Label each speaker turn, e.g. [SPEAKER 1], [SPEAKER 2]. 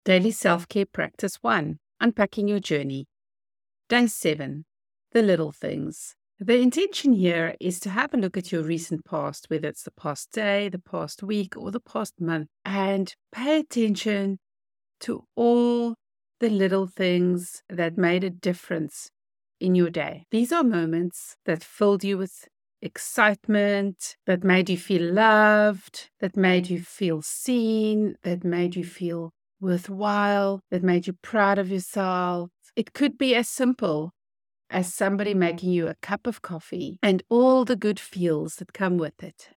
[SPEAKER 1] Daily Self-Care Practice 1, Unpacking Your Journey. Day 7, The Little Things. The intention here is to have a look at your recent past, whether it's the past day, the past week, or the past month, and pay attention to all the little things that made a difference in your day. These are moments that filled you with excitement, that made you feel loved, that made you feel seen, that made you feel worthwhile, that made you proud of yourself. It could be as simple as somebody making you a cup of coffee and all the good feels that come with it.